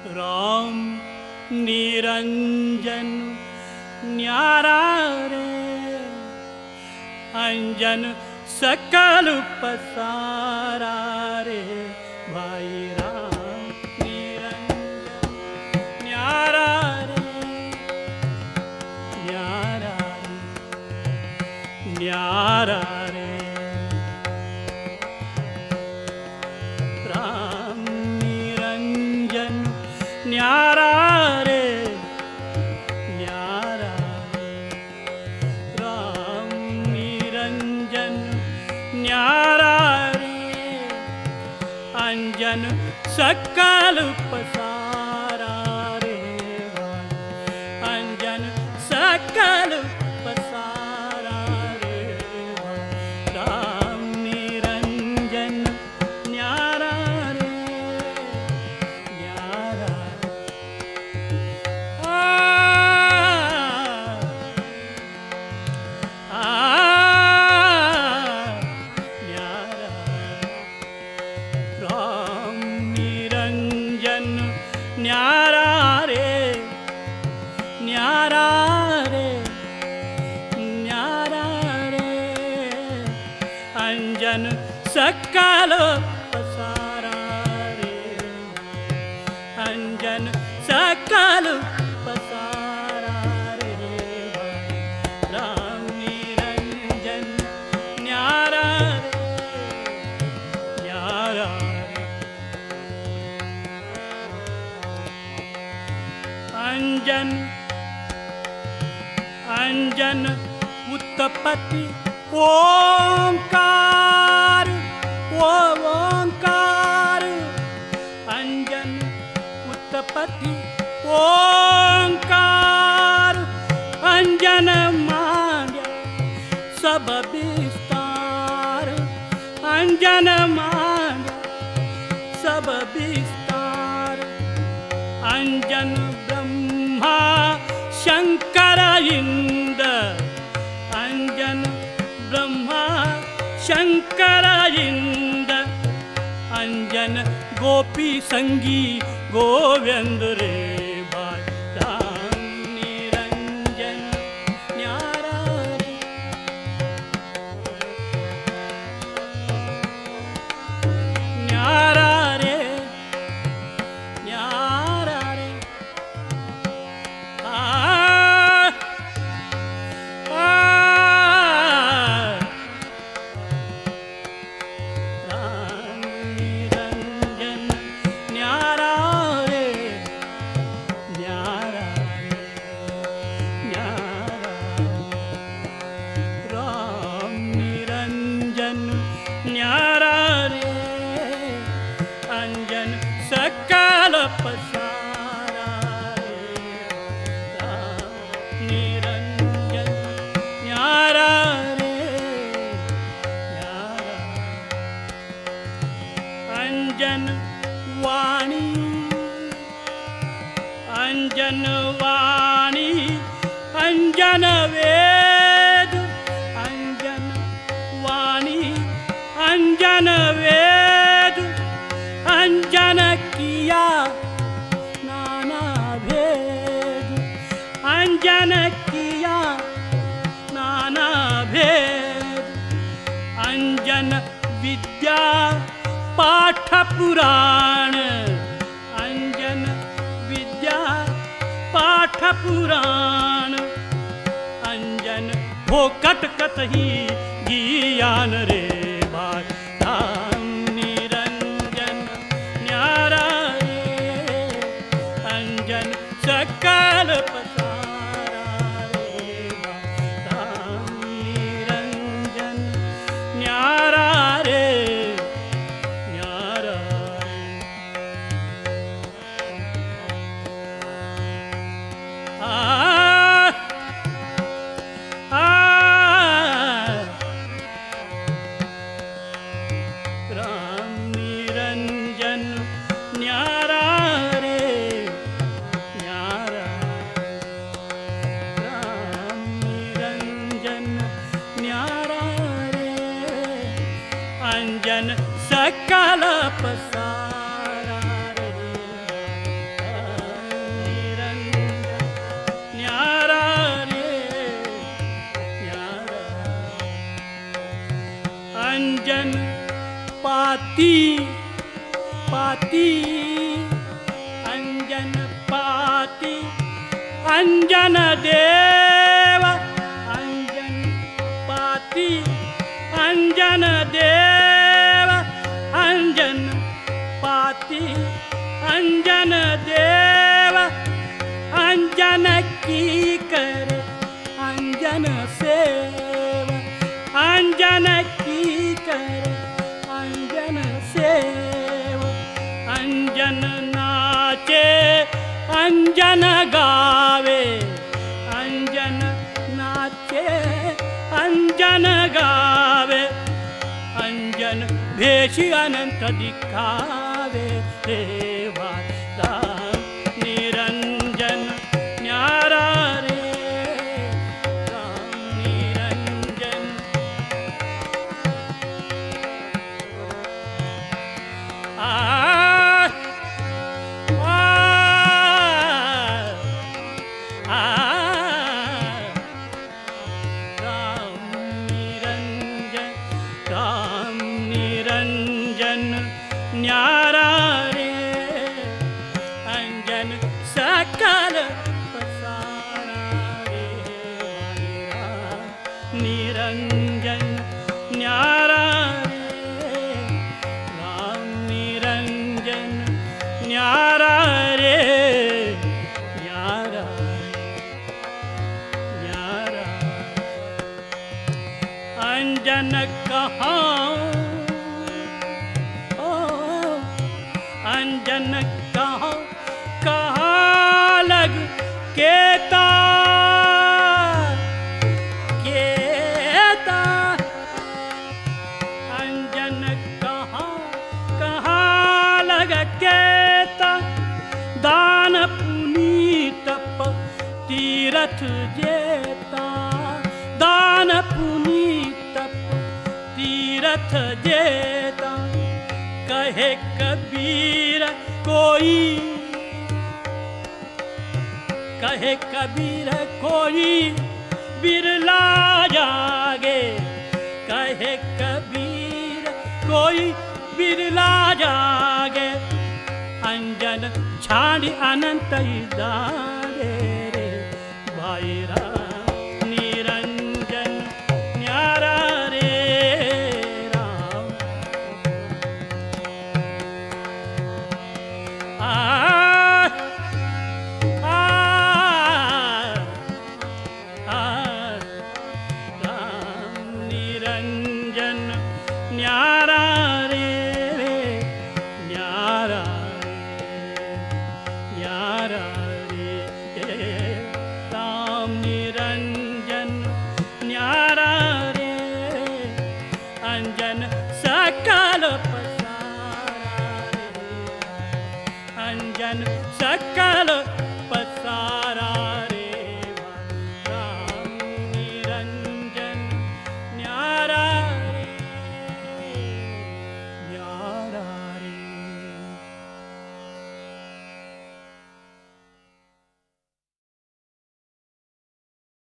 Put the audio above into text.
राम निरंजन न्यारा रे, अंजन सकल पसारा रे भाई। राम निरंजन न्यारा रे, न्यारा रे, न्यारा रे। राम निरंजन न्यारा रे, न्यारा रे। राम निरंजन न्यारा रे, अंजन सकल पसारा रे, अंजन सकल पसारा रे। राम निरंजन न्यारा रे, न्यारा न्यारा। राम निरंजन न्यारा रे, न्यारा रे, न्यारा रे। अंजन सकल पसारा रे, अंजन सकल पसारा रे। राम निरंजन न्यारा रे, न्यारा रे। अंजन अंजन उत्पत्ति ओंकार, ओंकार। अंजन उत्पत्ति ओंकार, अंजन मांड्य सब विस्तार, अंजन मांड्य सब विस्तार। अंजन ब्रह्मा शंकर इंद्र, अंजन ब्रह्मा शंकर इंद्र। अंजन गोपी संगी गोविंद रे भाई। राम निरंजन न्यारा रे, न्यारा रे, न्यारा रे। राम निरंजन न्यारा रे, न्यारा रे, न्यारा रे। राम निरंजन न्यारा रे, अंजन सकल पसारा रे। राम निरंजन न्यारा रे, न्यारा। अंजन वाणी, अंजन वाणी, अंजन वेद, अंजन वाणी, अंजन वेद। अंजन किया नाना भेद, अंजन किया नाना भेद। अंजन विद्या पाठ पुराण, अंजन विद्या पाठ पुराण। अंजन भोकट कतही ज्ञान रे भाई। राम निरंजन न्यारा रे, अंजन सकल पसारा रे भाई। राम निरंजन न्यारा रे, न्यारा रे। राम निरंजन न्यारा रे, न्यारा। राम निरंजन न्यारा रे, अंजन सकल पसारा रे। पाती पाती अंजन पाती अंजन देव अंजन पाती अंजन देव अंजन पाती अंजन देव अंजन की कर अंजन सेव अंजन की कर अंजन सेव अंजन नाचे अंजन गावे अंजन नाचे अंजन गावे अंजन भेष अनंत दिखावे देवा राम निरंजन न्यारा रे राम निरंजन आ न्यारा रे अंजन सकल पसारा रे निरंजन न्यारा रे राम निरंजन न्यारा रे न्यारा न्यारा अंजन कहाँ अंजन कहाँ कहाँ लग केता केता अंजन कहाँ कहाँ लग केता दान पुनीत तीरथ जेता दान पुनीत तीरथ जेता कहे कबीर कोई कहे कबीर कोई बिरला जागे कहे कबीर कोई बिरला जागे अंजन छाड़ी अनंत जागे रे भाई राम